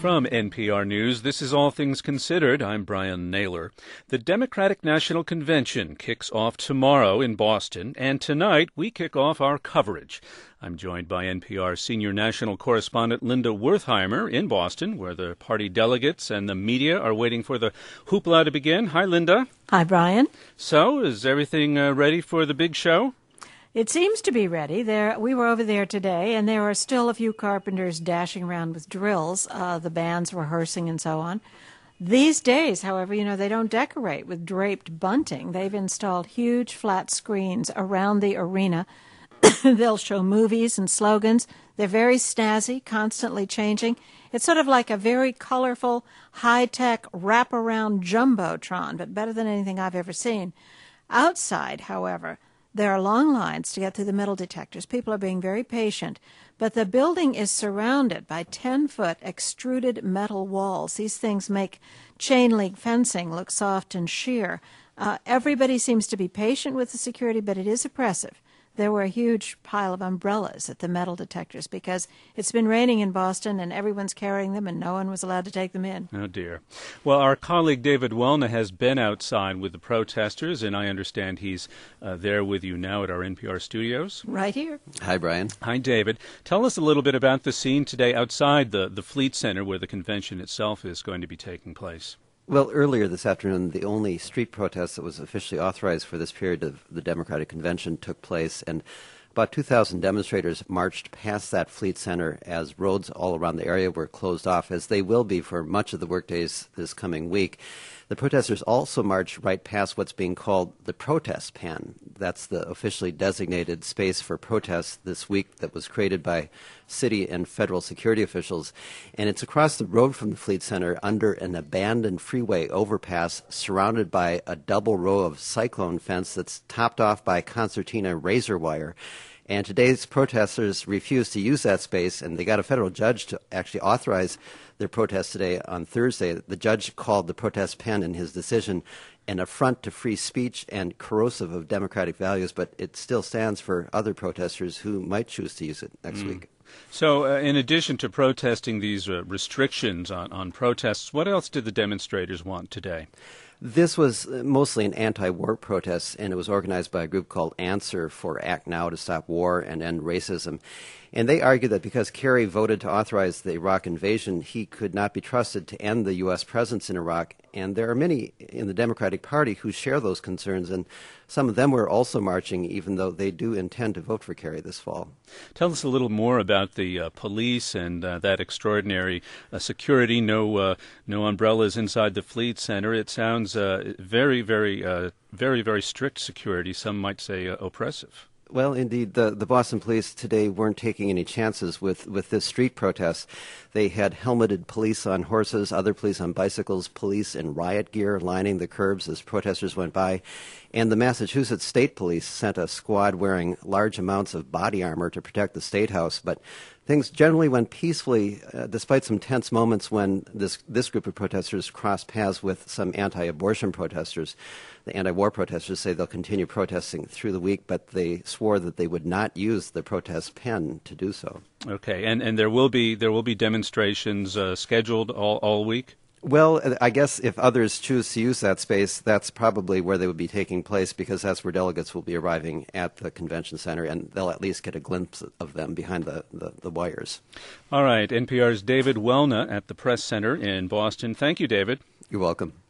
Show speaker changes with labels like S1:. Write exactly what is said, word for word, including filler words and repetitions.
S1: From N P R News, this is All Things Considered. I'm Brian Naylor. The Democratic National Convention kicks off tomorrow in Boston, and tonight we kick off our coverage. I'm joined by N P R senior national correspondent Linda Wertheimer in Boston, where the party delegates and the media are waiting for the hoopla to begin. Hi, Linda.
S2: Hi, Brian.
S1: So, is everything uh, ready for the big show?
S2: It seems to be ready. There, we were over there today, and there are still a few carpenters dashing around with drills, uh, the band's rehearsing and so on. These days, however, you know, they don't decorate with draped bunting. They've installed huge flat screens around the arena. They'll show movies and slogans. They're very snazzy, constantly changing. It's sort of like a very colorful, high-tech, wraparound jumbotron, but better than anything I've ever seen. Outside, however, there are long lines to get through the metal detectors. People are being very patient, but the building is surrounded by ten-foot extruded metal walls. These things make chain-link fencing look soft and sheer. Uh, everybody seems to be patient with the security, but it is oppressive. There were a huge pile of umbrellas at the metal detectors because it's been raining in Boston and everyone's carrying them and no one was allowed to take them in.
S1: Oh, dear. Well, our colleague David Welna has been outside with the protesters, and I understand he's uh, there with you now at our N P R studios.
S2: Right here.
S3: Hi, Brian.
S1: Hi, David. Tell us a little bit about the scene today outside the, the Fleet Center where the convention itself is going to be taking place.
S3: Well, earlier this afternoon, the only street protest that was officially authorized for this period of the Democratic Convention took place, and about two thousand demonstrators marched past that Fleet Center as roads all around the area were closed off, as they will be for much of the workdays this coming week. The protesters also marched right past what's being called the protest pen. That's the officially designated space for protests this week that was created by city and federal security officials. And it's across the road from the Fleet Center under an abandoned freeway overpass surrounded by a double row of cyclone fence that's topped off by concertina razor wire. And today's protesters refused to use that space, and they got a federal judge to actually authorize their protest today on Thursday. The judge called the protest pen in his decision an affront to free speech and corrosive of democratic values, but it still stands for other protesters who might choose to use it next mm. week.
S1: So uh, in addition to protesting these uh, restrictions on, on protests, what else did the demonstrators want today?
S3: This was mostly an anti-war protest, and it was organized by a group called Answer for Act Now to Stop War and End Racism. And they argued that because Kerry voted to authorize the Iraq invasion, he could not be trusted to end the U S presence in Iraq. And there are many in the Democratic Party who share those concerns, and some of them were also marching, even though they do intend to vote for Kerry this fall.
S1: Tell us a little more about the uh, police and uh, that extraordinary uh, security. No, uh, no umbrellas inside the Fleet Center. It sounds uh, very, very, uh, very, very strict security. Some might say uh, oppressive.
S3: Well, indeed, the, the Boston police today weren't taking any chances with, with this street protest. They had helmeted police on horses, other police on bicycles, police in riot gear lining the curbs as protesters went by. And the Massachusetts State Police sent a squad wearing large amounts of body armor to protect the State House. But things generally went peacefully, uh, despite some tense moments when this, this group of protesters crossed paths with some anti-abortion protesters. The anti-war protesters say they'll continue protesting through the week, but they swore that they would not use the protest pen to do so.
S1: Okay, and, and there will be there will be demonstrations uh, scheduled all, all week?
S3: Well, I guess if others choose to use that space, that's probably where they would be taking place, because that's where delegates will be arriving at the convention center, and they'll at least get a glimpse of them behind the, the, the wires.
S1: All right, N P R's David Welna at the Press Center in Boston. Thank you, David.
S3: You're welcome.